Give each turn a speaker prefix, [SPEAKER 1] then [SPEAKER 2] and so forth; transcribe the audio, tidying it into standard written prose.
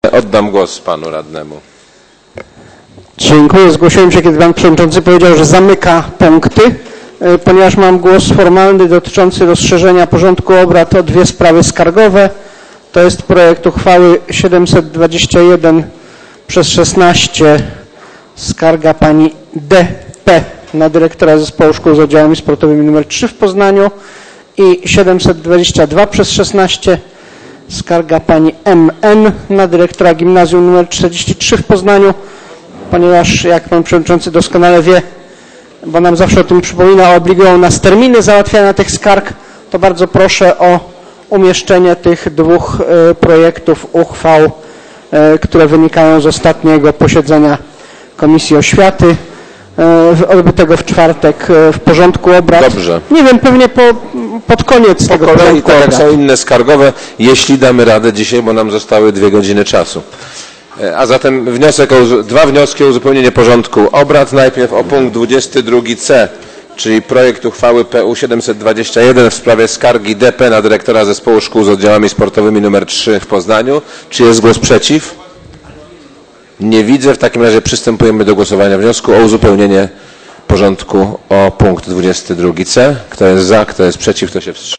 [SPEAKER 1] Oddam głos panu radnemu.
[SPEAKER 2] Dziękuję. Zgłosiłem się, kiedy pan przewodniczący powiedział, że zamyka punkty, ponieważ mam głos formalny dotyczący rozszerzenia porządku obrad o dwie sprawy skargowe. To jest projekt uchwały 721/16, skarga pani D.P. na dyrektora Zespołu Szkół z oddziałami sportowymi nr 3 w Poznaniu i 722/16, skarga pani M.N. na dyrektora Gimnazjum nr 43 w Poznaniu, ponieważ jak pan przewodniczący doskonale wie, bo nam zawsze o tym przypomina, obligują nas terminy załatwiania tych skarg, to bardzo proszę o umieszczenie tych dwóch projektów uchwał, które wynikają z ostatniego posiedzenia Komisji Oświaty, odbytego w czwartek, w porządku obrad.
[SPEAKER 1] Dobrze.
[SPEAKER 2] Nie wiem, pewnie pod koniec tego
[SPEAKER 1] kolei, tak jak
[SPEAKER 2] obrad.
[SPEAKER 1] są inne skargowe, jeśli damy radę dzisiaj, bo nam zostały 2 godziny czasu. A zatem dwa wnioski o uzupełnienie porządku obrad. Najpierw o punkt 22c, czyli projekt uchwały PU 721 w sprawie skargi DP na dyrektora Zespołu Szkół z oddziałami sportowymi nr 3 w Poznaniu. Czy jest głos przeciw? Nie widzę. W takim razie przystępujemy do głosowania wniosku o uzupełnienie porządku o punkt 22c. Kto jest za, kto jest przeciw, kto się wstrzymał?